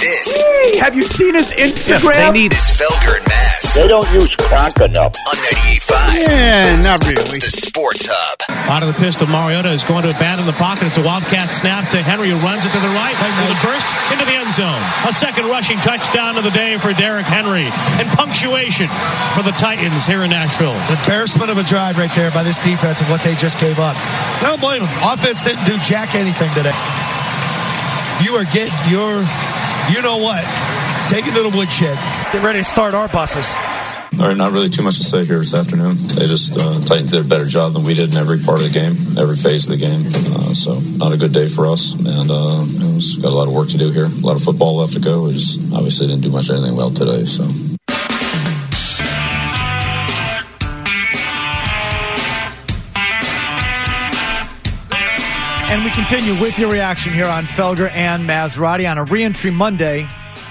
This. Have you seen his Instagram? They need is Felger and Maz. They don't use crack enough. On 98.5. Yeah, not really. The Sports Hub. Out of the pistol, Mariota is going to abandon the pocket. It's a Wildcat snap to Henry, who runs it to the right. To the burst into the end zone. A second rushing touchdown of the day for Derrick Henry. And punctuation for the Titans here in Nashville. Embarrassment of a drive right there by this defense and what they just gave up. I don't blame them. Offense didn't do jack anything today. You are getting your, you know what, take it to the woodshed. Get ready to start our buses. All right, not really too much to say here this afternoon. They just, Titans did a better job than we did in every part of the game, every phase of the game. So not a good day for us. And we've got a lot of work to do here, a lot of football left to go. We just obviously didn't do much of anything well today. So. And we continue with your reaction here on Felger and Maserati on a reentry Monday.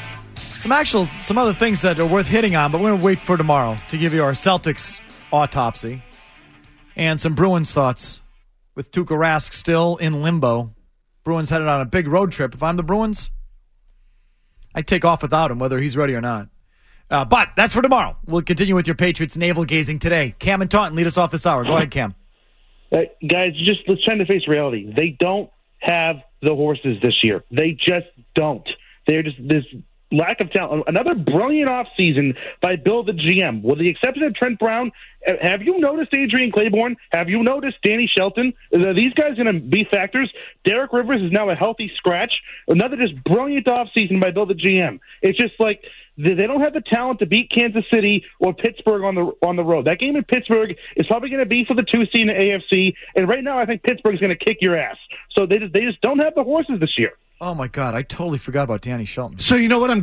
Some other things that are worth hitting on, but we're going to wait for tomorrow to give you our Celtics autopsy and some Bruins thoughts with Tuukka Rask still in limbo. Bruins headed on a big road trip. If I'm the Bruins, I'd take off without him, whether he's ready or not. But that's for tomorrow. We'll continue with your Patriots navel gazing today. Cam and Taunton lead us off this hour. Go ahead, Cam. Guys, just let's try to face reality. They don't have the horses this year. They just don't. They're just this lack of talent. Another brilliant offseason by Bill the GM. With the exception of Trent Brown, have you noticed Adrian Claiborne? Have you noticed Danny Shelton? Are these guys going to be factors? Derek Rivers is now a healthy scratch. Another just brilliant offseason by Bill the GM. It's just like they don't have the talent to beat Kansas City or Pittsburgh on the road. That game in Pittsburgh is probably going to be for the 2 seed in the AFC. And right now, I think Pittsburgh's going to kick your ass. So they just don't have the horses this year. Oh my God! I totally forgot about Danny Shelton. So you know what? I'm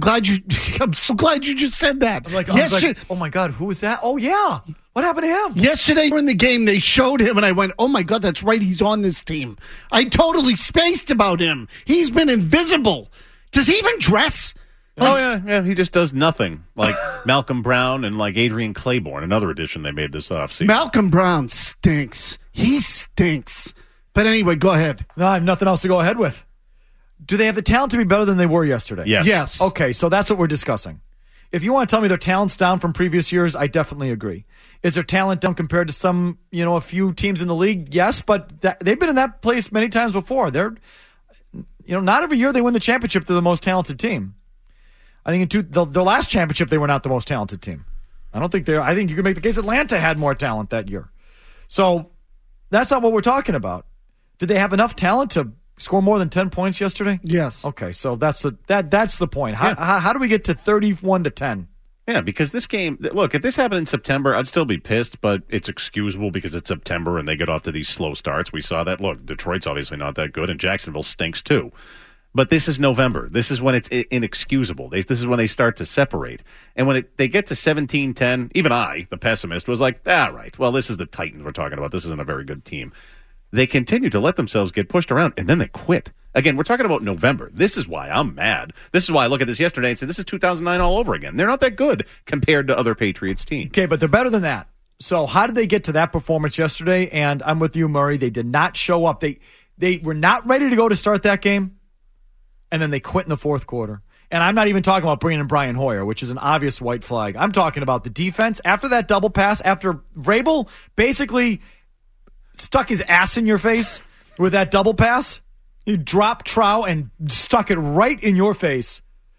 so glad you just said that. I was like, oh my God, who was that? Oh yeah, what happened to him? Yesterday in the game, they showed him, and I went, oh my God, that's right, he's on this team. I totally spaced about him. He's been invisible. Does he even dress? Yeah, he just does nothing. Like Malcolm Brown and like Adrian Claiborne, another addition they made this offseason. Malcolm Brown stinks. He stinks. But anyway, go ahead. No, I have nothing else to go ahead with. Do they have the talent to be better than they were yesterday? Yes. Okay, so that's what we're discussing. If you want to tell me their talent's down from previous years, I definitely agree. Is their talent down compared to some, a few teams in the league? Yes, but they've been in that place many times before. They're, not every year they win the championship. They're the most talented team. I think in their last championship, they were not the most talented team. I think you can make the case Atlanta had more talent that year. So that's not what we're talking about. Did they have enough talent to score more than 10 points yesterday? Yes. Okay, so that's the point. How do we get to 31-10? Yeah, because this game, look, if this happened in September, I'd still be pissed, but it's excusable because it's September and they get off to these slow starts. We saw that. Look, Detroit's obviously not that good, and Jacksonville stinks too. But this is November. This is when it's inexcusable. This is when they start to separate. And when they get to 17-10, even I, the pessimist, was like, right, well, this is the Titans we're talking about. This isn't a very good team. They continue to let themselves get pushed around, and then they quit. Again, we're talking about November. This is why I'm mad. This is why I look at this yesterday and say, this is 2009 all over again. They're not that good compared to other Patriots teams. Okay, but they're better than that. So how did they get to that performance yesterday? And I'm with you, Murray. They did not show up. They were not ready to go to start that game, and then they quit in the fourth quarter. And I'm not even talking about bringing in Brian Hoyer, which is an obvious white flag. I'm talking about the defense. After that double pass, after Vrabel basically stuck his ass in your face with that double pass. He dropped Trout and stuck it right in your face.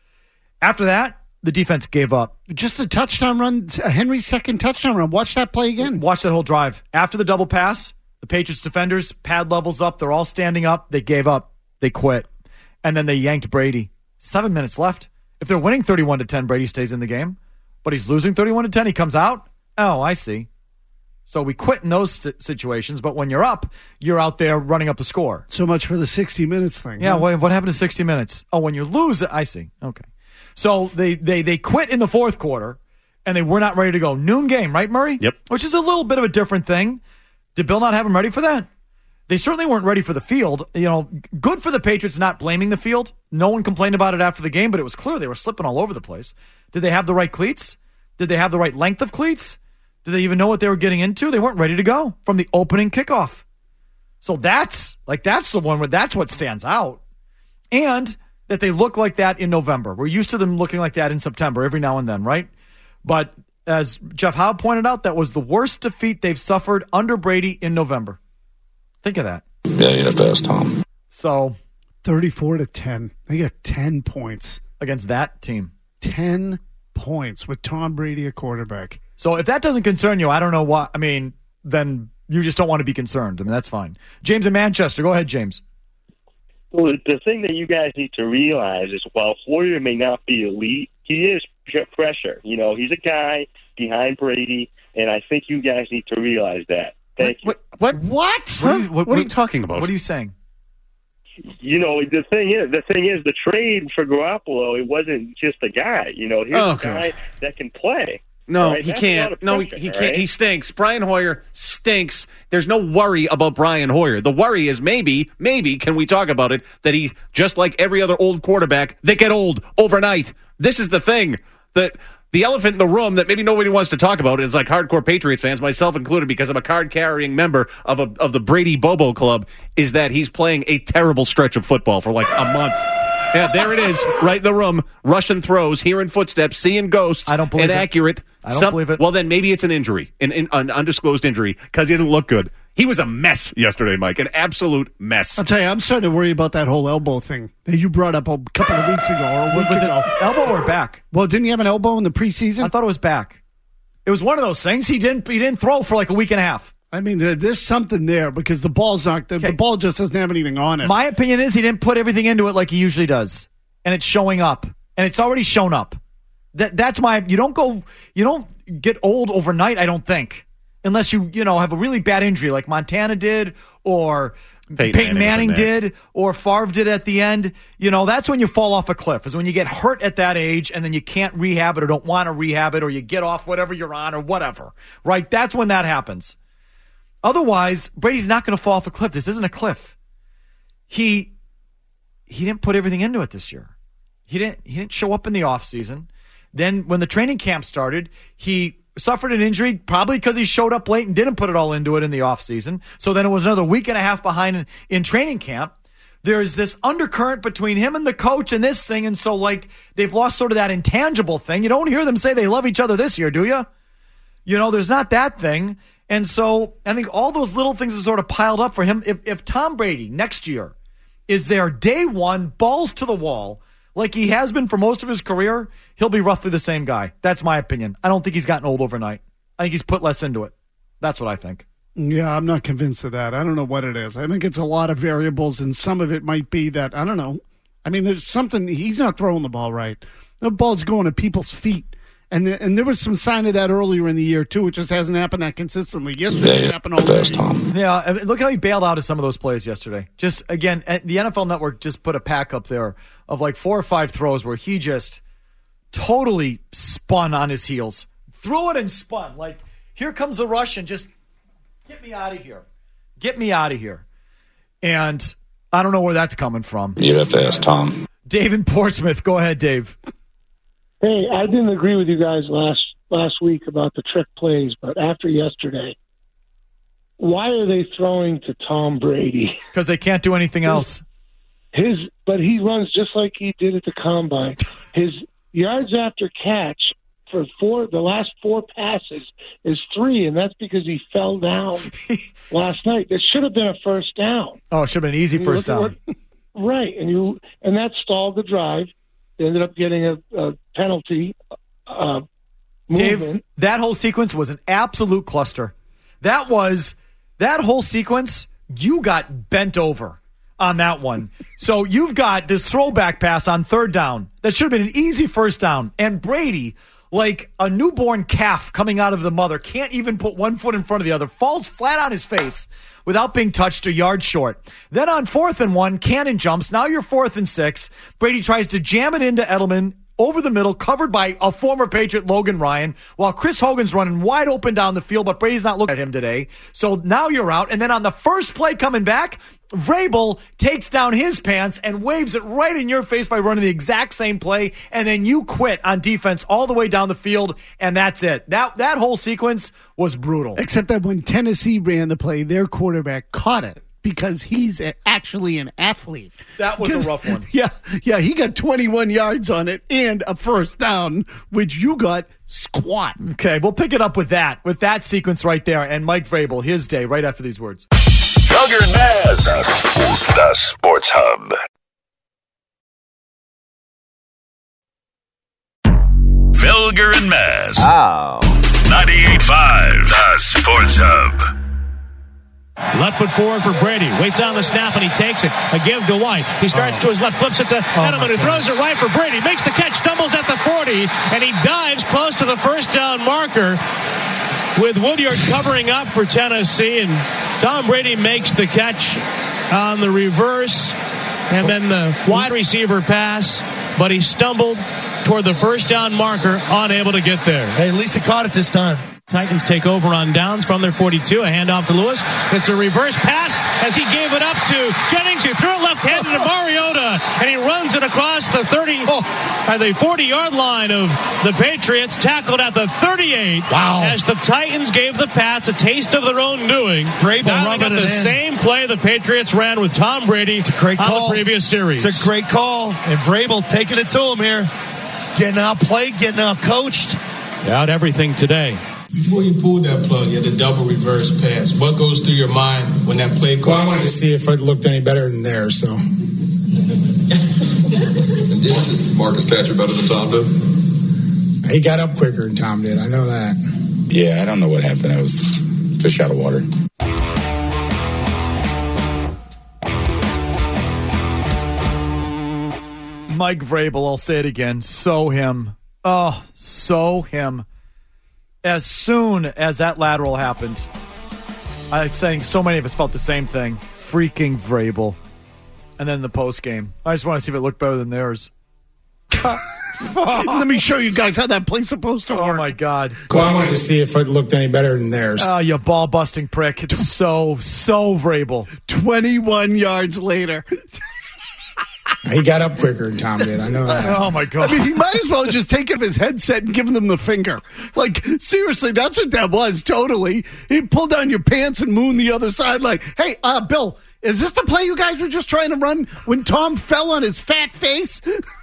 After that, the defense gave up. Just a touchdown run, Henry's second touchdown run. Watch that play again. Watch that whole drive. After the double pass, the Patriots defenders, pad levels up. They're all standing up. They gave up. They quit. And then they yanked Brady. 7 minutes left. If they're winning 31-10, Brady stays in the game. But he's losing 31-10. He comes out. Oh, I see. So we quit in those situations, but when you're up, you're out there running up the score. So much for the 60 minutes thing. Yeah, huh? What happened to 60 minutes? Oh, when you lose, I see. Okay. So they quit in the fourth quarter, and they were not ready to go. Noon game, right, Murray? Yep. Which is a little bit of a different thing. Did Bill not have them ready for that? They certainly weren't ready for the field. Good for the Patriots not blaming the field. No one complained about it after the game, but it was clear they were slipping all over the place. Did they have the right cleats? Did they have the right length of cleats? Did they even know what they were getting into? They weren't ready to go from the opening kickoff. So that's the one where that's what stands out. And that they look like that in November. We're used to them looking like that in September every now and then, right? But as Jeff Howe pointed out, that was the worst defeat they've suffered under Brady in November. Think of that. Yeah, you'd have to ask Tom. So 34-10. They got 10 points. Against that team. 10 points with Tom Brady at quarterback. So if that doesn't concern you, I don't know what. I mean, then you just don't want to be concerned. I mean, that's fine. James in Manchester. Go ahead, James. Well, the thing that you guys need to realize is while Hoyer may not be elite, he is pressure. You know, he's a guy behind Brady, and I think you guys need to realize that. Thank you. What? What What are you talking about? What are you saying? You know, the thing is, the trade for Garoppolo, it wasn't just a guy. You know, here's a guy that can play. No, right? he That's can't. No, he pressure, can't. right? He stinks. Brian Hoyer stinks. There's no worry about Brian Hoyer. The worry is maybe, can we talk about it, that he, just like every other old quarterback, they get old overnight. This is the thing. The elephant in the room that maybe nobody wants to talk about is like hardcore Patriots fans, myself included, because I'm a card-carrying member of the Brady Bobo Club, is that he's playing a terrible stretch of football for like a month. Yeah, there it is, right in the room. Russian throws, hearing footsteps, seeing ghosts. I don't believe inaccurate. it. I don't believe it. Well, then maybe it's an injury, an undisclosed injury, because he didn't look good. He was a mess yesterday, Mike, an absolute mess. I'll tell you, I'm starting to worry about that whole elbow thing that you brought up a couple of weeks ago or a week ago. Elbow or back? Well, didn't he have an elbow in the preseason? I thought it was back. It was one of those things. He didn't throw for like a week and a half. I mean, there's something there because the ball's not. The ball just doesn't have anything on it. My opinion is he didn't put everything into it like he usually does, and it's showing up, and it's already shown up. That's my. You don't get old overnight. I don't think, unless you have a really bad injury like Montana did or Peyton Manning did or Favre did at the end. That's when you fall off a cliff. Is when you get hurt at that age and then you can't rehab it or don't want to rehab it or you get off whatever you're on or whatever. Right? That's when that happens. Otherwise, Brady's not going to fall off a cliff. This isn't a cliff. He didn't put everything into it this year. He didn't show up in the offseason. Then when the training camp started, he suffered an injury probably because he showed up late and didn't put it all into it in the offseason. So then it was another week and a half behind in training camp. There's this undercurrent between him and the coach and this thing, and so they've lost sort of that intangible thing. You don't hear them say they love each other this year, do you? There's not that thing. And so I think all those little things are sort of piled up for him. If Tom Brady next year is there day one, balls to the wall, like he has been for most of his career, he'll be roughly the same guy. That's my opinion. I don't think he's gotten old overnight. I think he's put less into it. That's what I think. Yeah, I'm not convinced of that. I don't know what it is. I think it's a lot of variables, and some of it might be that, I don't know. I mean, there's something, he's not throwing the ball right. The ball's going at people's feet. And there was some sign of that earlier in the year, too. It just hasn't happened that consistently. Yesterday it happened all day. Yeah, look how he bailed out of some of those plays yesterday. Just, again, the NFL Network just put a pack up there of 4 or 5 throws where he just totally spun on his heels. Threw it and spun. Here comes the rush and just get me out of here. Get me out of here. And I don't know where that's coming from. You'd have to ask Tom. Dave in Portsmouth. Go ahead, Dave. Hey, I didn't agree with you guys last week about the trick plays, but after yesterday, why are they throwing to Tom Brady? Because they can't do anything else. But he runs just like he did at the Combine. His yards after catch for the last 4 passes is 3, and that's because he fell down last night. That should have been a first down. Oh, it should have been an easy first down. Right, and that stalled the drive. They ended up getting a penalty movement. Dave, that whole sequence was an absolute cluster. That whole sequence, you got bent over on that one. So you've got this throwback pass on 3rd down. That should have been an easy first down. And Brady, like a newborn calf coming out of the mother, can't even put one foot in front of the other, falls flat on his face without being touched a yard short. Then on 4th and 1, Cannon jumps. Now you're 4th and 6. Brady tries to jam it into Edelman over the middle, covered by a former Patriot, Logan Ryan, while Chris Hogan's running wide open down the field, but Brady's not looking at him today. So now you're out. And then on the first play coming back, Vrabel takes down his pants and waves it right in your face by running the exact same play, and then you quit on defense all the way down the field, and that's it. That whole sequence was brutal. Except that when Tennessee ran the play, their quarterback caught it. because he's actually an athlete. That was a rough one. Yeah, he got 21 yards on it and a first down, which you got squat. Okay, we'll pick it up with that sequence right there, and Mike Vrabel, his day, right after these words. Felger and Maz, the Sports Hub. Felger and Maz. Oh. 98.5, the Sports Hub. Left foot forward for Brady. Waits on the snap, and he takes it. A give to White. He starts to his left, flips it to Edelman, who throws it right for Brady. Makes the catch, stumbles at the 40, and he dives close to the first down marker with Woodyard covering up for Tennessee. And Tom Brady makes the catch on the reverse, and then the wide receiver pass, but he stumbled toward the first down marker, unable to get there. Hey, at least he caught it this time. Titans take over on downs from their 42. A handoff to Lewis. It's a reverse pass as he gave it up to Jennings, who threw it left-handed to Mariota, and he runs it across the 40-yard line of the Patriots, tackled at the 38. Wow. As the Titans gave the Pats a taste of their own doing. Vrabel dialing rubbing up it the in. same play the Patriots ran with Tom Brady It's a great call. on the previous series. It's a great call. And Vrabel taking it to him here. Getting out played, getting out coached. Out everything today. Before you pulled that plug, you had the double reverse pass. What goes through your mind when that play call? Well, I wanted to see if it looked any better than theirs, so. Did Marcus catch it better than Tom did? He got up quicker than Tom did. I know that. Yeah, I don't know what happened. It was fish out of water. Mike Vrabel, I'll say it again. So him. Oh, so him. As soon as that lateral happened, I think so many of us felt the same thing. Freaking Vrabel. And then the post game. I just want to see if it looked better than theirs. Let me show you guys how that play's supposed to work. Oh, my God. Well, I wanted to see if it looked any better than theirs. Oh, you ball-busting prick. It's so Vrabel. 21 yards later. He got up quicker than Tom did. I know that. Oh, my God. I mean, he might as well just taken his headset and given them the finger. Like, seriously, that's what that was, totally. He pulled down your pants and mooned the other sideline. Hey, Bill, is this the play you guys were just trying to run when Tom fell on his fat face?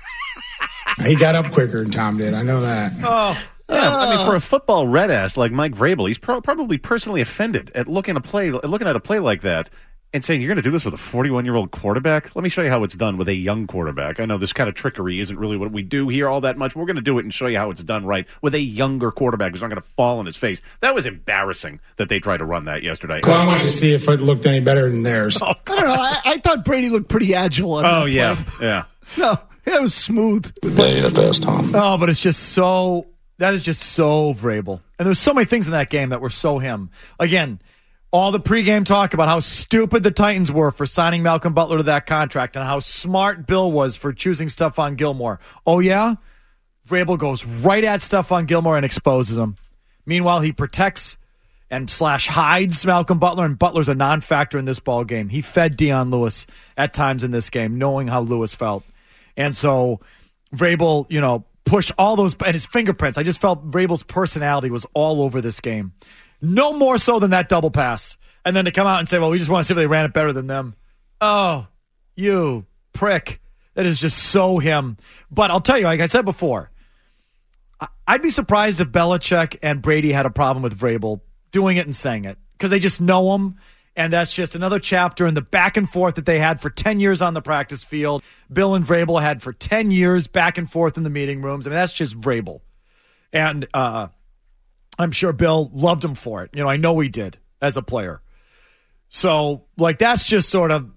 He got up quicker than Tom did. I know that. Oh. Yeah, I mean, for a football red ass like Mike Vrabel, he's probably personally offended at looking at a play like that and saying, you're going to do this with a 41-year-old quarterback? Let me show you how it's done with a young quarterback. I know this kind of trickery isn't really what we do here all that much. We're going to do it and show you how it's done right with a younger quarterback who's not going to fall on his face. That was embarrassing that they tried to run that yesterday. Well, I wanted to see if it looked any better than theirs. I don't know. I thought Brady looked pretty agile on that yeah, play. yeah. No, it was smooth. Yeah, you'd have to ask Tom. Oh, but it's just so... That is just so Vrabel. And there's so many things in that game that were so him. Again... All the pregame talk about how stupid the Titans were for signing Malcolm Butler to that contract and how smart Bill was for choosing Stephon Gilmore. Oh, yeah? Vrabel goes right at Stephon Gilmore and exposes him. Meanwhile, he protects and / hides Malcolm Butler, and Butler's a non-factor in this ball game. He fed Dion Lewis at times in this game, knowing how Lewis felt. And so Vrabel, pushed all those, and his fingerprints. I just felt Vrabel's personality was all over this game. No more so than that double pass. And then to come out and say, well, we just want to see if they ran it better than them. Oh, you prick. That is just so him. But I'll tell you, like I said before, I'd be surprised if Belichick and Brady had a problem with Vrabel doing it and saying it because they just know him. And that's just another chapter in the back and forth that they had for 10 years on the practice field. Bill and Vrabel had for 10 years back and forth in the meeting rooms. I mean, that's just Vrabel. And, I'm sure Bill loved him for it. I know he did as a player. So, that's just sort of,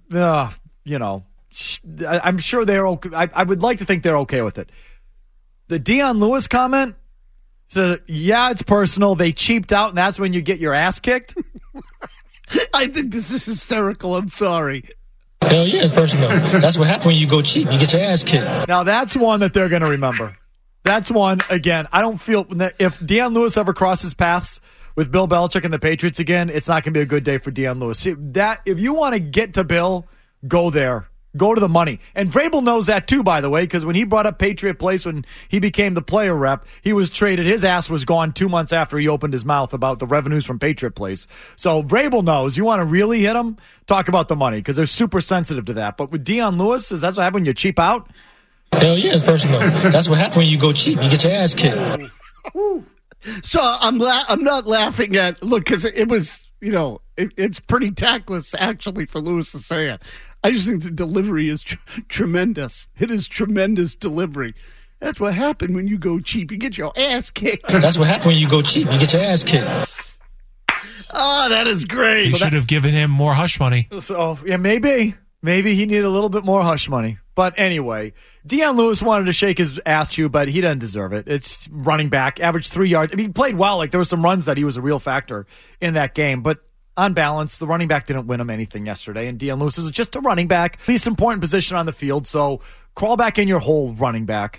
I'm sure they're okay. I would like to think they're okay with it. The Dion Lewis comment says, yeah, it's personal. They cheaped out, and that's when you get your ass kicked. I think this is hysterical. I'm sorry. Hell yeah, it's personal. That's what happens when you go cheap. You get your ass kicked. Now, that's one that they're going to remember. That's one, again, I don't feel – if Dion Lewis ever crosses paths with Bill Belichick and the Patriots again, it's not going to be a good day for Dion Lewis. If you want to get to Bill, go there. Go to the money. And Vrabel knows that too, by the way, because when he brought up Patriot Place when he became the player rep, he was traded. His ass was gone 2 months after he opened his mouth about the revenues from Patriot Place. So Vrabel knows. You want to really hit him? Talk about the money, because they're super sensitive to that. But with Dion Lewis, is that what happened when you cheap out? Hell yeah, it's personal. That's what happens when you go cheap. You get your ass kicked. So I'm not laughing at, look, because it was, it's pretty tactless, actually, for Lewis to say it. I just think the delivery is tremendous. It is tremendous delivery. That's what happened when you go cheap. You get your ass kicked. That's what happens when you go cheap. You get your ass kicked. Oh, that is great. They should have given him more hush money. So, yeah, maybe he needed a little bit more hush money. But anyway, Dion Lewis wanted to shake his ass to you, but he doesn't deserve it. It's running back, averaged 3 yards. I mean, he played well. Like, there were some runs that he was a real factor in that game. But on balance, the running back didn't win him anything yesterday, and Dion Lewis is just a running back. Least important position on the field, so crawl back in your hole, running back.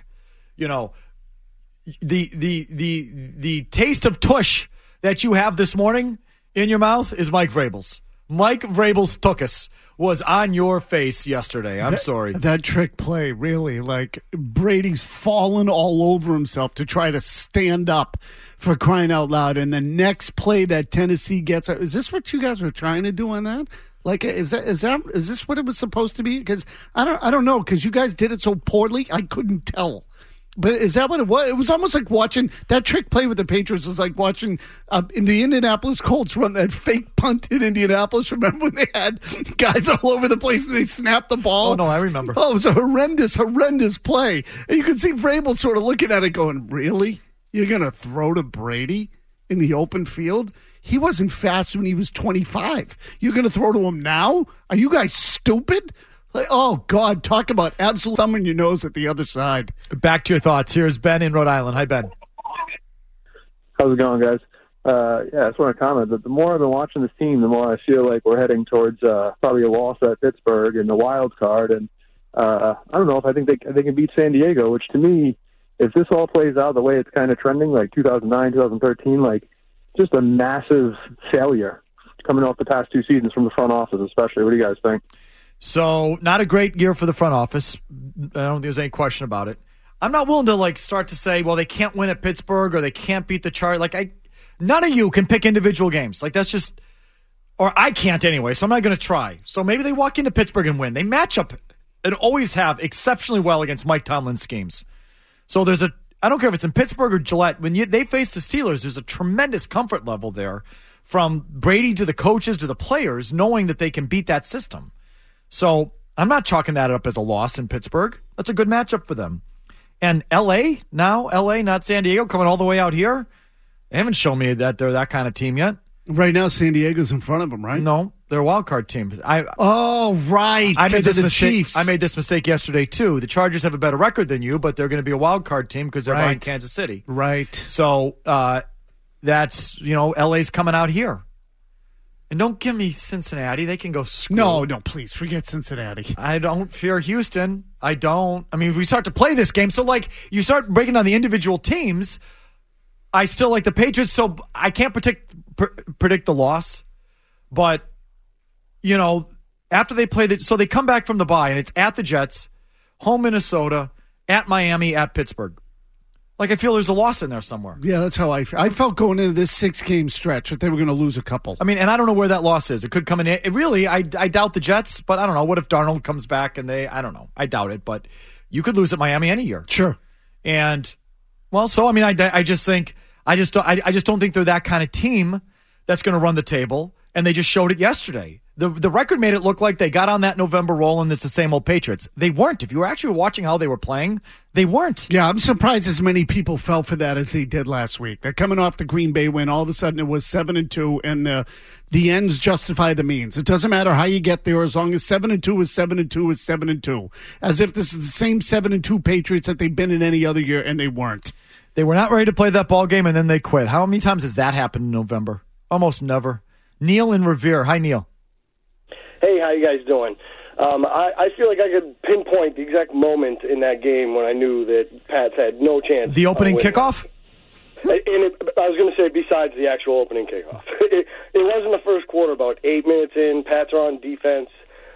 The taste of tush that you have this morning in your mouth is Mike Vrabel's. Mike Vrabel's tuchus was on your face yesterday. I'm sorry. That trick play, really, like Brady's fallen all over himself to try to stand up, for crying out loud. And the next play that Tennessee gets, is this what you guys were trying to do on that? Like, is this what it was supposed to be? Because I don't know, because you guys did it so poorly, I couldn't tell. But is that what it was? It was almost like watching that trick play with the Patriots. Was like watching in the Indianapolis Colts run that fake punt in Indianapolis. Remember when they had guys all over the place and they snapped the ball? Oh, no, I remember. Oh, it was a horrendous play. And you could see Vrabel sort of looking at it going, really? You're going to throw to Brady in the open field? He wasn't fast when he was 25. You're going to throw to him now? Are you guys stupid? Like, oh, God, talk about absolute thumb in your nose at the other side. Back to your thoughts. Here's Ben in Rhode Island. Hi, Ben. How's it going, guys? I just want to comment that the more I've been watching this team, the more I feel like we're heading towards probably a loss at Pittsburgh in the wild card. And I don't know if I think they can beat San Diego, which to me, if this all plays out the way it's kind of trending, like 2009, 2013, like just a massive failure coming off the past 2 seasons from the front office, especially. What do you guys think? So, not a great year for the front office. I don't think there's any question about it. I'm not willing to start to say, well, they can't win at Pittsburgh or they can't beat the Chargers. None of you can pick individual games. That's just, or I can't anyway. So I'm not going to try. So maybe they walk into Pittsburgh and win. They match up and always have exceptionally well against Mike Tomlin's schemes. So I don't care if it's in Pittsburgh or Gillette. When they face the Steelers, there's a tremendous comfort level there, from Brady to the coaches to the players, knowing that they can beat that system. So I'm not chalking that up as a loss in Pittsburgh. That's a good matchup for them. And L.A., not San Diego, coming all the way out here. They haven't shown me that they're that kind of team yet. Right now, San Diego's in front of them, right? No, they're a wild card team. Right. I made this mistake. Chiefs. I made this mistake yesterday, too. The Chargers have a better record than you, but they're going to be a wild card team because they're behind Kansas City. Right. So that's, L.A.'s coming out here. And don't give me Cincinnati. They can go screw. No, please. Forget Cincinnati. I don't fear Houston. I don't. I mean, if we start to play this game, so you start breaking down the individual teams, I still like the Patriots, so I can't predict the loss. But, after they play so they come back from the bye, and it's at the Jets, home Minnesota, at Miami, at Pittsburgh. I feel there's a loss in there somewhere. Yeah, that's how I felt going into this 6-game stretch that they were going to lose a couple. I mean, and I don't know where that loss is. It could come in. I doubt the Jets, but I don't know. What if Darnold comes back and I don't know. I doubt it, but you could lose at Miami any year. Sure. And, I just don't think they're that kind of team that's going to run the table, and they just showed it yesterday. The record made it look like they got on that November roll and it's the same old Patriots. They weren't. If you were actually watching how they were playing, they weren't. Yeah, I'm surprised as many people fell for that as they did last week. They're coming off the Green Bay win. All of a sudden it was 7-2, and the ends justify the means. It doesn't matter how you get there as long as 7-2 is 7-2 is 7-2. As if this is the same 7-2 Patriots that they've been in any other year, and they weren't. They were not ready to play that ball game, and then they quit. How many times has that happened in November? Almost never. Neil in Revere. Hi, Neil. Hey, how you guys doing? I feel like I could pinpoint the exact moment in that game when I knew that Pats had no chance. The opening kickoff? I was going to say besides the actual opening kickoff. It was in the first quarter, about 8 minutes in. Pats are on defense.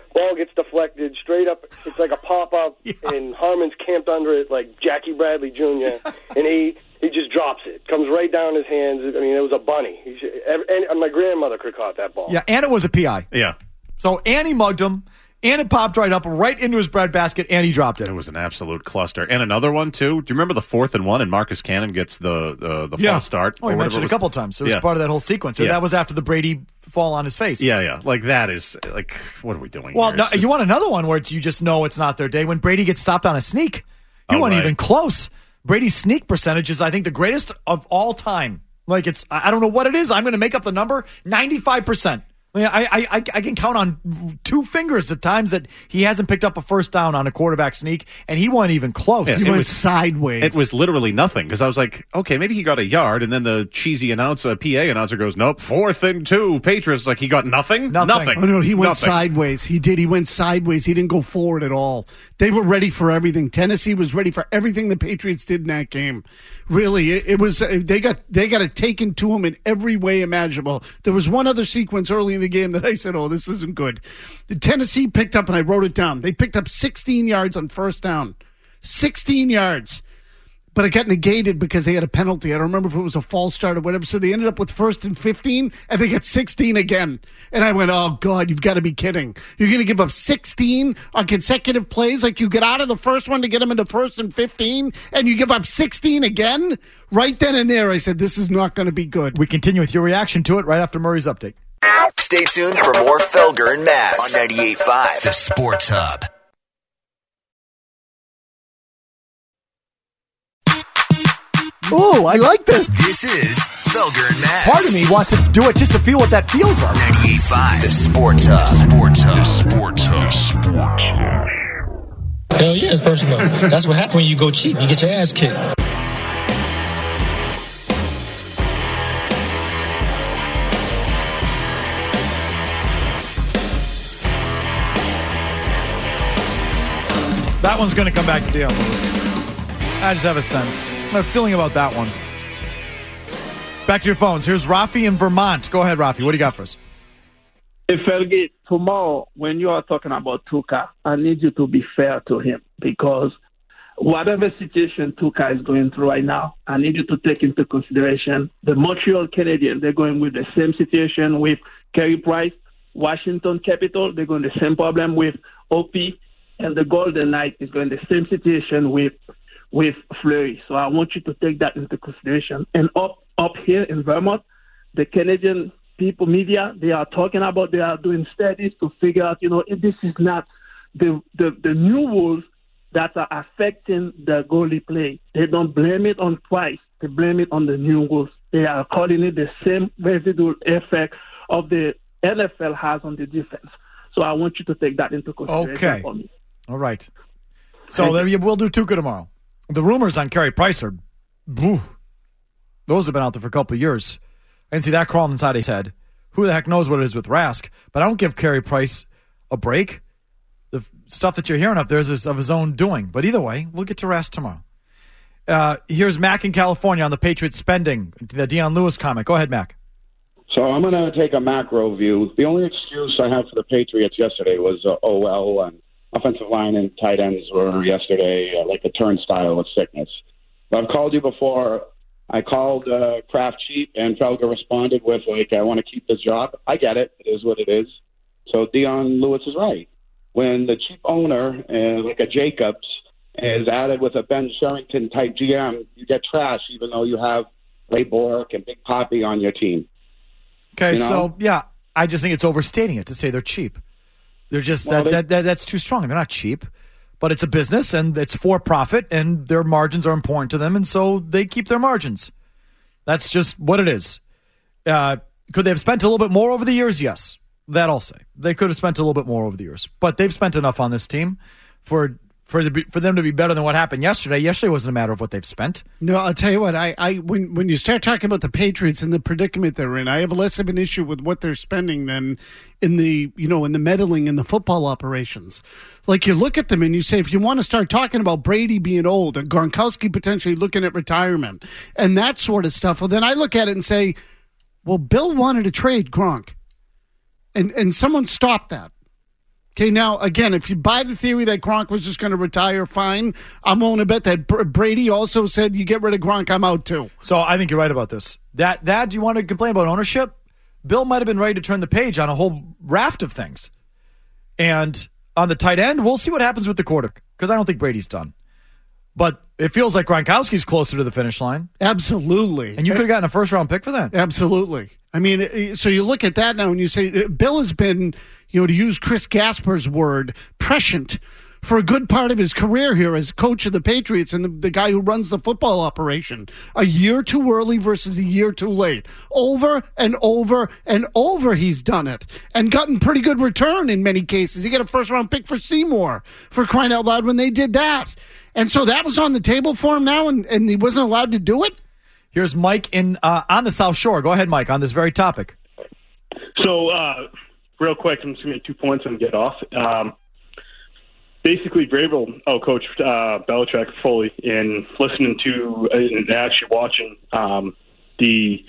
Ball gets deflected straight up. It's like a pop-up, and Harmon's camped under it like Jackie Bradley Jr., and he just drops it. Comes right down his hands. I mean, it was a bunny. And my grandmother could have caught that ball. Yeah, and it was a PI. Yeah. So Annie mugged him, and it popped right up, right into his breadbasket, and he dropped it. It was an absolute cluster. And another one, too. Do you remember the 4th and 1, and Marcus Cannon gets the false start? Oh, he mentioned it a couple times. It was part of that whole sequence. That was after the Brady fall on his face. Yeah. Like, that is, like, what are we doing Well, here? no, you want another one where you just know it's not their day. When Brady gets stopped on a sneak, he wasn't even close. Brady's sneak percentage is, I think, the greatest of all time. Like, I don't know what it is. I'm going to make up the number, 95%. I mean, I can count on 2 fingers the times that he hasn't picked up a first down on a quarterback sneak, and he wasn't even close. Yeah, he went sideways. It was literally nothing, because I was like, okay, maybe he got a yard, and then the cheesy PA announcer goes, nope, 4th and 2. Patriots, like, he got nothing? Nothing. Oh, no, he went sideways. He did. He went sideways. He didn't go forward at all. They were ready for everything. Tennessee was ready for everything the Patriots did in that game. Really, it was. They got it taken to him in every way imaginable. There was one other sequence early in the game that I said, oh, this isn't good. The Tennessee picked up, and I wrote it down, they picked up 16 yards on first down. 16 yards. But it got negated because they had a penalty. I don't remember if it was a false start or whatever. So they ended up with 1st and 15, and they got 16 again. And I went, oh, God, you've got to be kidding. You're going to give up 16 on consecutive plays? Like, you get out of the first one to get them into 1st and 15, and you give up 16 again? Right then and there, I said, this is not going to be good. We continue with your reaction to it right after Murray's update. Stay tuned for more Felger and Mazz on 98.5, The Sports Hub. Ooh, I like this. This is Felger and Mazz. Part of me wants to do it just to feel what that feels like. 98.5, The Sports Hub. Sports Hub. The Sports Hub. Sports Hub. Hell yeah, it's personal. That's what happens when you go cheap. You get your ass kicked. That one's going to come back to Deion Lewis. I just have a sense. I have a feeling about that one. Back to your phones. Here's Rafi in Vermont. Go ahead, Rafi. What do you got for us? Hey, Felge, tomorrow, when you are talking about Tuca, I need you to be fair to him, because whatever situation Tuca is going through right now, I need you to take into consideration the Montreal Canadiens. They're going with the same situation with Carey Price. Washington Capitol, they're going the same problem with OP. And the Golden Knight is going the same situation with Fleury. So I want you to take that into consideration. And up here in Vermont, the Canadian people, media, they are talking about, they are doing studies to figure out, if this is not the new rules that are affecting the goalie play. They don't blame it on Price. They blame it on the new rules. They are calling it the same residual effect of the NFL has on the defense. So I want you to take that into consideration for me. All right. So we'll do Tuca tomorrow. The rumors on Carey Price are, those have been out there for a couple of years. I didn't see that crawling inside his head. Who the heck knows what it is with Rask? But I don't give Carey Price a break. The stuff that you're hearing up there is of his own doing. But either way, we'll get to Rask tomorrow. Here's Mac in California on the Patriots spending. The Deion Lewis comment. Go ahead, Mac. So I'm going to take a macro view. The only excuse I have for the Patriots yesterday was OL, and offensive line and tight ends were yesterday like a turnstile of sickness. But I've called you before. I called Kraft cheap, and Felger responded with, I want to keep this job. I get it. It is what it is. So Deion Lewis is right. When the cheap owner, like a Jacobs, is added with a Ben Sherrington-type GM, you get trash, even though you have Ray Bork and Big Papi on your team. Okay, so, I just think it's overstating it to say they're cheap. They're just that's too strong. They're not cheap, but it's a business and it's for profit, and their margins are important to them, and so they keep their margins. That's just what it is. Could they have spent a little bit more over the years? Yes, that I'll say. They could have spent a little bit more over the years, but they've spent enough on this team for them to be better than what happened yesterday. Yesterday wasn't a matter of what they've spent. No, I'll tell you what. When you start talking about the Patriots and the predicament they're in, I have less of an issue with what they're spending than in the meddling in the football operations. Like, you look at them and you say, if you want to start talking about Brady being old and Gronkowski potentially looking at retirement and that sort of stuff, well, then I look at it and say, well, Bill wanted to trade Gronk, and someone stopped that. Okay, now, again, if you buy the theory that Gronk was just going to retire, fine. I'm willing to bet that Brady also said, you get rid of Gronk, I'm out too. So I think you're right about this. That do you want to complain about ownership? Bill might have been ready to turn the page on a whole raft of things. And on the tight end, we'll see what happens with the quarterback, because I don't think Brady's done. But it feels like Gronkowski's closer to the finish line. Absolutely. And you could have gotten a first-round pick for that. Absolutely. I mean, so you look at that now and you say, Bill has been, to use Chris Gasper's word, prescient for a good part of his career here as coach of the Patriots and the guy who runs the football operation. A year too early versus a year too late. Over and over and over he's done it and gotten pretty good return in many cases. He got a first-round pick for Seymour, for crying out loud, when they did that. And so that was on the table for him now, and he wasn't allowed to do it? Here's Mike on the South Shore. Go ahead, Mike, on this very topic. So, real quick, I'm just going to make 2 points and get off. Basically, Vrabel out-coached Belichick fully in listening to and actually watching the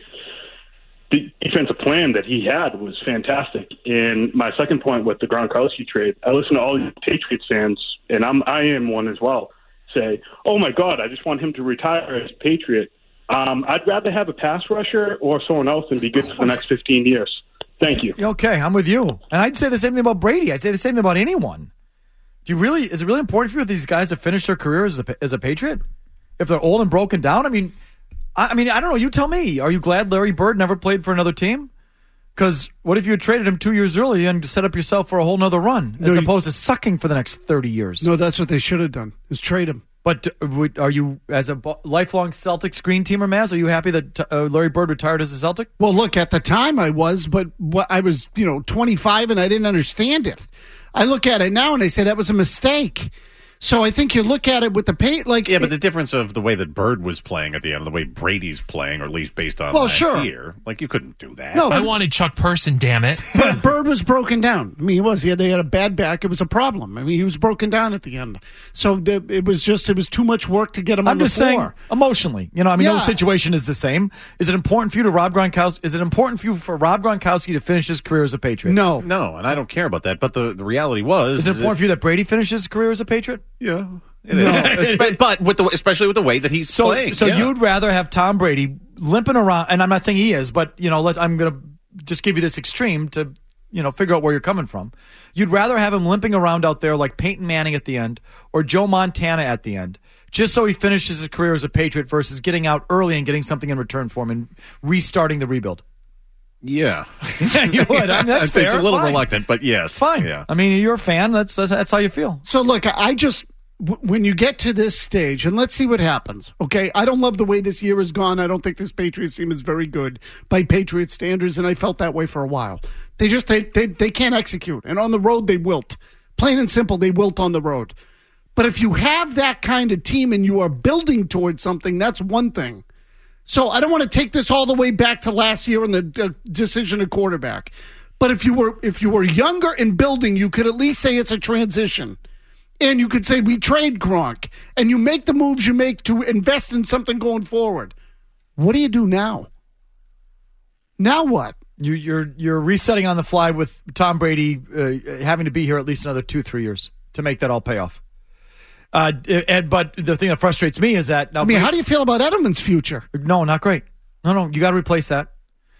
defensive plan that he had was fantastic. And my second point with the Gronkowski trade, I listen to all these Patriots fans, and I am one as well, say, oh, my God, I just want him to retire as a Patriot. I'd rather have a pass rusher or someone else than be good for the next 15 years. Thank you. Okay, I'm with you. And I'd say the same thing about Brady. I'd say the same thing about anyone. Is it really important for you these guys to finish their career as a Patriot? If they're old and broken down? I mean, I don't know. You tell me. Are you glad Larry Bird never played for another team? Because what if you had traded him 2 years early and set up yourself for a whole nother run as opposed to sucking for the next 30 years? No, that's what they should have done, is trade him. But are you, as a lifelong Celtics green teamer, Maz, are you happy that Larry Bird retired as a Celtic? Well, look, at the time I was, but I was 25 and I didn't understand it. I look at it now and I say that was a mistake. So I think you look at it with the paint, but the difference of the way that Bird was playing at the end, the way Brady's playing, or at least based on last year, you couldn't do that. No, I wanted Chuck Person, damn it. But Bird was broken down. I mean, he was. They had a bad back. It was a problem. I mean, he was broken down at the end. So it was too much work to get him on the floor. I'm just saying, emotionally, no situation is the same. Is it important for you to Rob Gronkowski? Is it important for you for Rob Gronkowski to finish his career as a Patriot? No, and I don't care about that. But the reality was, is it important for you that Brady finishes his career as a Patriot? Yeah. No, but especially with the way that he's playing. So you'd rather have Tom Brady limping around, and I'm not saying he is, but I'm going to just give you this extreme to figure out where you're coming from. You'd rather have him limping around out there like Peyton Manning at the end or Joe Montana at the end, just so he finishes his career as a Patriot versus getting out early and getting something in return for him and restarting the rebuild. Yeah, you would. I mean, that's fair. It's a little Fine. reluctant, but yes, fine. Yeah. I mean, you're a fan. That's how you feel. So look, when you get to this stage, and let's see what happens, okay? I don't love the way this year has gone. I don't think this Patriots team is very good by Patriot standards, and I felt that way for a while. They can't execute, and on the road they wilt. Plain and simple, they wilt on the road. But if you have that kind of team and you are building towards something, that's one thing. So I don't want to take this all the way back to last year and the decision of quarterback. But if you were younger and building, you could at least say it's a transition. And you could say, we trade Gronk, and you make the moves you make to invest in something going forward. What do you do now? Now what? You're resetting on the fly with Tom Brady having to be here at least another 2-3 years to make that all pay off. But the thing that frustrates me is that now. How do you feel about Edelman's future? No, not great. No, you got to replace that.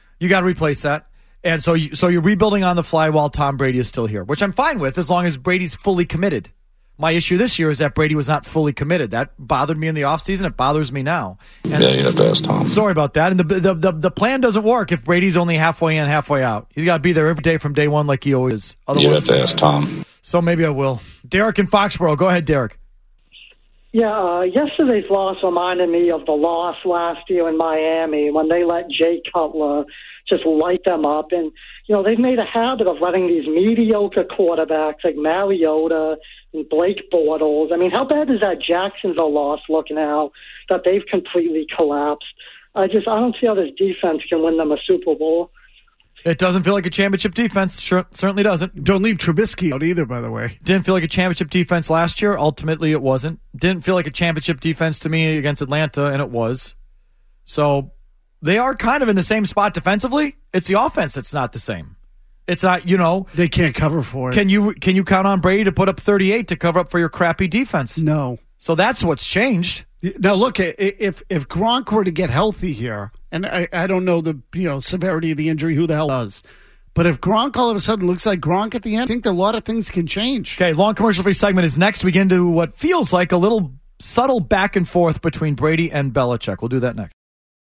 And so you're rebuilding on the fly while Tom Brady is still here, which I'm fine with as long as Brady's fully committed. My issue this year is that Brady was not fully committed. That bothered me in the offseason. It bothers me now. And you'd have to ask Tom. Sorry about that. And the plan doesn't work if Brady's only halfway in, halfway out. He's got to be there every day from day one like he always is. You'd have to ask Tom. So maybe I will. Derek in Foxborough. Go ahead, Derek. Yeah, yesterday's loss reminded me of the loss last year in Miami when they let Jay Cutler just light them up. And, they've made a habit of letting these mediocre quarterbacks like Mariota and Blake Bortles. I mean, how bad does that Jacksonville loss look now that they've completely collapsed? I don't see how this defense can win them a Super Bowl. It doesn't feel like a championship defense. Sure, certainly doesn't. Don't leave Trubisky out either, by the way. Didn't feel like a championship defense last year. Ultimately, it wasn't. Didn't feel like a championship defense to me against Atlanta, and it was. So they are kind of in the same spot defensively. It's the offense that's not the same. It's not, They can't cover for it. Can you count on Brady to put up 38 to cover up for your crappy defense? No. So that's what's changed. Now, look, if Gronk were to get healthy here, and I don't know the severity of the injury, who the hell does, but if Gronk all of a sudden looks like Gronk at the end, I think a lot of things can change. Okay, long commercial-free segment is next. We get into what feels like a little subtle back and forth between Brady and Belichick. We'll do that next.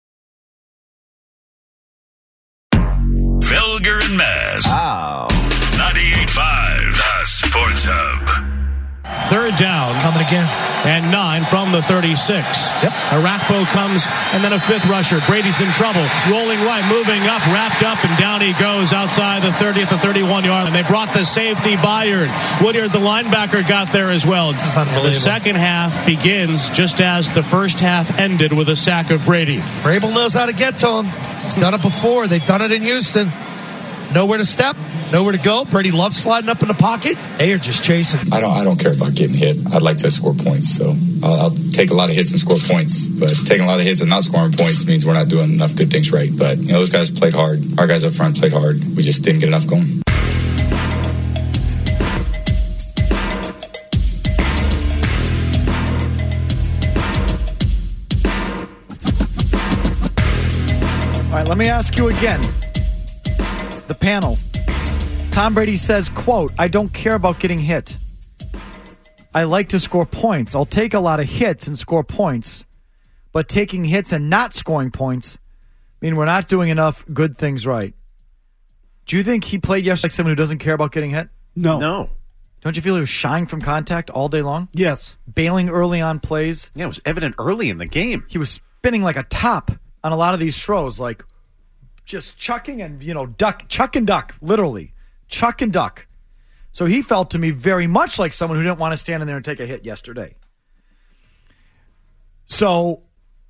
Felger and Maz. Wow. 98.5, the Sports Hub. Third down. Coming again. And 9 from the 36. Yep. Arakpo comes, and then a fifth rusher. Brady's in trouble. Rolling right, moving up, wrapped up, and down he goes outside the 30th to 31-yard line. They brought the safety, Byard. Woodyard, the linebacker, got there as well. This is unbelievable. The second half begins just as the first half ended with a sack of Brady. Vrabel knows how to get to him. He's done it before. They've done it in Houston. Nowhere to step, nowhere to go. Brady loves sliding up in the pocket. They are just chasing. I don't care about getting hit. I'd like to score points, so I'll take a lot of hits and score points. But taking a lot of hits and not scoring points means we're not doing enough good things right. But those guys played hard. Our guys up front played hard. We just didn't get enough going. All right, let me ask you again. The panel. Tom Brady says, quote, "I don't care about getting hit. I like to score points. I'll take a lot of hits and score points. But taking hits and not scoring points mean we're not doing enough good things right." Do you think he played yesterday like someone who doesn't care about getting hit? No. Don't you feel he was shying from contact all day long? Yes. Bailing early on plays. Yeah, it was evident early in the game. He was spinning like a top on a lot of these throws, like just chucking and, chuck and duck, literally. Chuck and duck. So he felt to me very much like someone who didn't want to stand in there and take a hit yesterday. So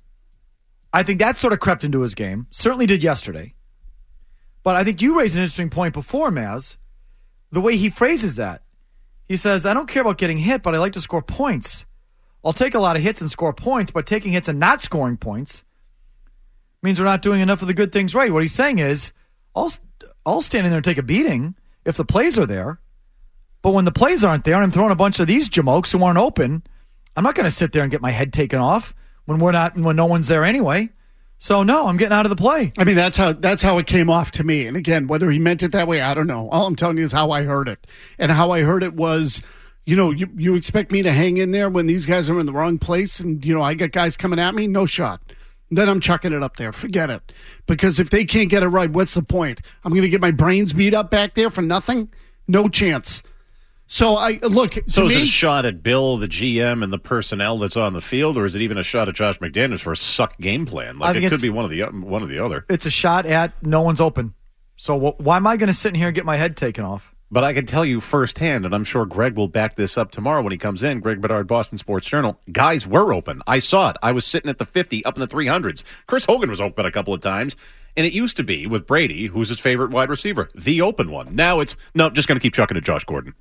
I think that sort of crept into his game. Certainly did yesterday. But I think you raised an interesting point before, Maz. The way he phrases that. He says, "I don't care about getting hit, but I like to score points. I'll take a lot of hits and score points, but taking hits and not scoring points means we're not doing enough of the good things right." What he's saying is, I'll stand in there and take a beating if the plays are there. But when the plays aren't there and I'm throwing a bunch of these jamokes who aren't open, I'm not going to sit there and get my head taken off when no one's there anyway. So no, I'm getting out of the play. I mean, that's how it came off to me. And again, whether he meant it that way, I don't know. All I'm telling you is how I heard it. And how I heard it was, you expect me to hang in there when these guys are in the wrong place and, I got guys coming at me? No shot. Then I'm chucking it up there. Forget it. Because if they can't get it right, what's the point? I'm going to get my brains beat up back there for nothing? No chance. So is it a shot at Bill, the GM, and the personnel that's on the field, or is it even a shot at Josh McDaniels for a suck game plan? It could be one or the other. It's a shot at no one's open. So why am I going to sit in here and get my head taken off? But I can tell you firsthand, and I'm sure Greg will back this up tomorrow when he comes in, Greg Bedard, Boston Sports Journal, guys were open. I saw it. I was sitting at the 50, up in the 300s. Chris Hogan was open a couple of times, and it used to be with Brady, who's his favorite wide receiver, the open one. Now it's, just going to keep chucking at Josh Gordon.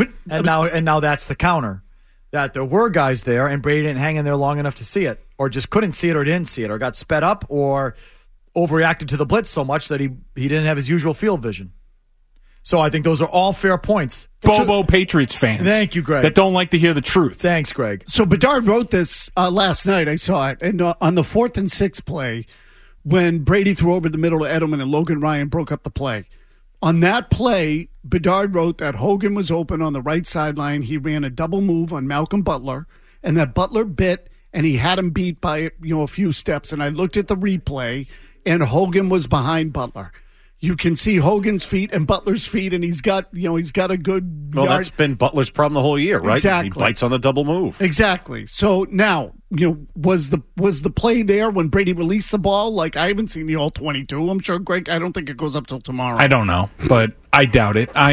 Now that's the counter, that there were guys there, and Brady didn't hang in there long enough to see it, or just couldn't see it, or didn't see it, or got sped up, or overreacted to the blitz so much that he didn't have his usual field vision. So I think those are all fair points. Bobo Patriots fans. Thank you, Greg. That don't like to hear the truth. Thanks, Greg. So Bedard wrote this last night. I saw it. And on the 4th and 6 play, when Brady threw over the middle to Edelman and Logan Ryan broke up the play. On that play, Bedard wrote that Hogan was open on the right sideline. He ran a double move on Malcolm Butler, and that Butler bit, and he had him beat by a few steps. And I looked at the replay, and Hogan was behind Butler. You can see Hogan's feet and Butler's feet, and he's got a good Well, yard. that's been Butler's problem the whole year, right? Exactly. He bites on the double move. Exactly. So now, was the play there when Brady released the ball? Like, I haven't seen the all 22. I'm sure, Greg, I don't think it goes up till tomorrow. I don't know, but I doubt it. I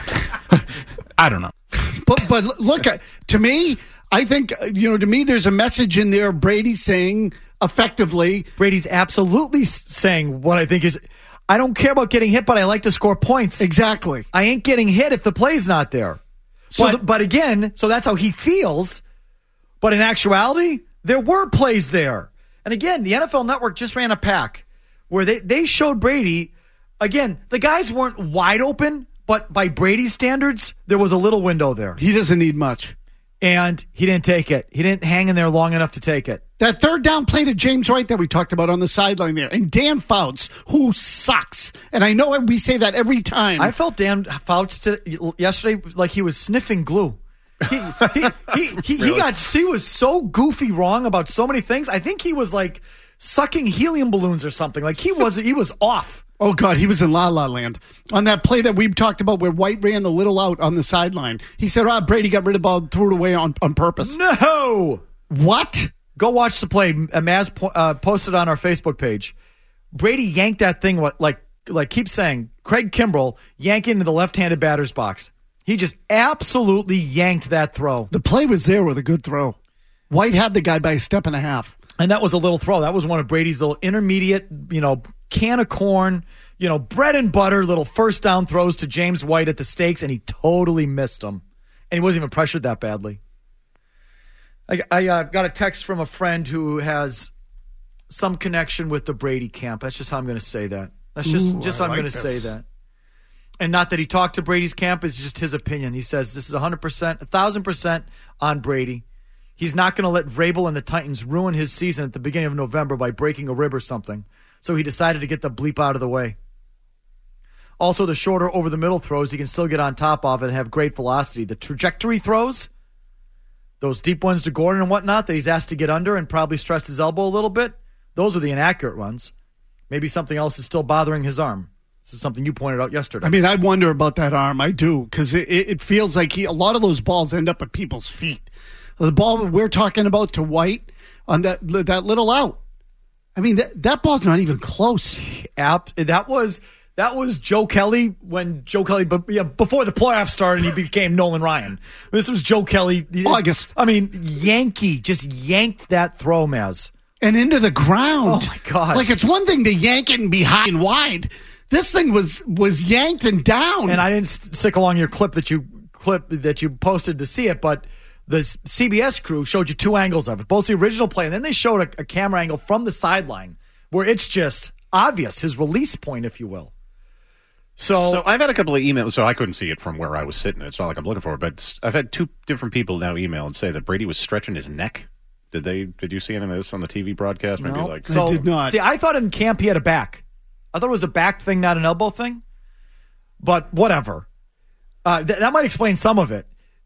don't know. But look, to me, I think, to me, there's a message in there. Brady saying effectively. Brady's absolutely saying what I think is, I don't care about getting hit, but I like to score points. Exactly. I ain't getting hit if the play's not there. But again, so that's how he feels. But in actuality, there were plays there. And again, the NFL Network just ran a pack where they showed Brady Again, the guys weren't wide open, but by Brady's standards, there was a little window there. He doesn't need much. And he didn't take it. He didn't hang in there long enough to take it. That third down play to James White that we talked about on the sideline there. And Dan Fouts, who sucks. And I know we say that every time. I felt Dan Fouts yesterday like he was sniffing glue. He was so goofy wrong about so many things. I think he was like sucking helium balloons or something. Like he was off. Oh, God, he was in La La Land. On that play that we talked about where White ran the little out on the sideline, he said, Brady got rid of the ball, threw it away on purpose. No! What? Go watch the play. Maz posted on our Facebook page. Brady yanked that thing, like keep saying, Craig Kimbrell yanking into the left-handed batter's box. He just absolutely yanked that throw. The play was there with a good throw. White had the guy by a step and a half. And that was a little throw. That was one of Brady's little intermediate, can of corn, bread and butter, little first down throws to James White at the stakes, and he totally missed them. And he wasn't even pressured that badly. I got a text from a friend who has some connection with the Brady camp. That's just how I'm going to say that. That's just how I'm going to say that. And not that he talked to Brady's camp, it's just his opinion. He says this is 100%, 1,000% on Brady. He's not going to let Vrabel and the Titans ruin his season at the beginning of November by breaking a rib or something. So he decided to get the bleep out of the way. Also, the shorter over-the-middle throws, he can still get on top of and have great velocity. The trajectory throws, those deep ones to Gordon and whatnot that he's asked to get under and probably stress his elbow a little bit, those are the inaccurate runs. Maybe something else is still bothering his arm. This is something you pointed out yesterday. I mean, I wonder about that arm. I do, because it feels like a lot of those balls end up at people's feet. The ball we're talking about to White on that little out. I mean, that ball's not even close. That was Joe Kelly before the playoffs started and he became Nolan Ryan. This was Joe Kelly. August. I mean, just yanked that throw, Maz. And into the ground. Oh, my God. Like, it's one thing to yank it and be high and wide. This thing was yanked and down. And I didn't stick along your clip that you posted to see it, but the CBS crew showed you two angles of it, both the original play, and then they showed a camera angle from the sideline where it's just obvious, his release point, if you will. So I've had a couple of emails, so I couldn't see it from where I was sitting. It's not like I'm looking for it, but I've had two different people now email and say that Brady was stretching his neck. Did you see any of this on the TV broadcast? Maybe no. I did not. See, I thought in camp he had a back. I thought it was a back thing, not an elbow thing. But whatever. That might explain some of it.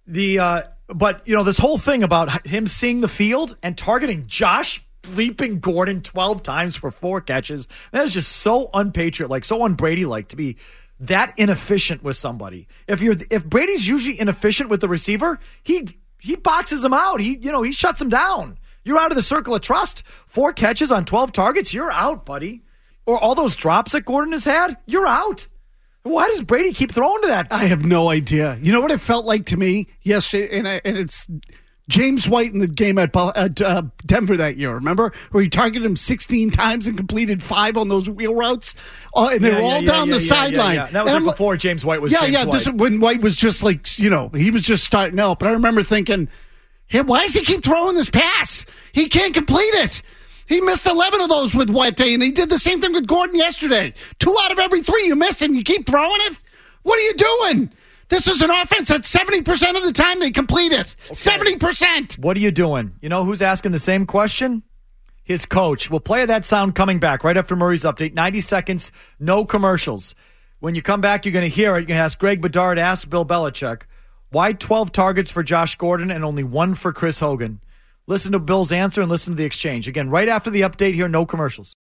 But this whole thing about him seeing the field and targeting Josh bleeping Gordon 12 times for 4 catches, that is just so unpatriot-like, so un-Brady-like to be that inefficient with somebody. If Brady's usually inefficient with the receiver, he boxes him out. He shuts him down. You're out of the circle of trust. 4 catches on 12 targets, you're out, buddy. Or all those drops that Gordon has had, you're out. Why does Brady keep throwing to that? I have no idea. You know what it felt like to me yesterday? And it's James White in the game at Denver that year, remember? Where he targeted him 16 times and completed 5 on those wheel routes. And they were all down the sideline. Yeah. That was before James White was James White. This is when White was just like, he was just starting out. But I remember thinking, hey, why does he keep throwing this pass? He can't complete it. He missed 11 of those with White, and he did the same thing with Gordon yesterday. 2 out of every 3 you miss, and you keep throwing it? What are you doing? This is an offense that 70% of the time they complete it. Okay. 70%. What are you doing? You know who's asking the same question? His coach. We'll play that sound coming back right after Murray's update. 90 seconds, no commercials. When you come back, you're going to hear it. You're going to ask Greg Bedard, ask Bill Belichick, why 12 targets for Josh Gordon and only 1 for Chris Hogan? Listen to Bill's answer and listen to the exchange. Again, right after the update here, no commercials.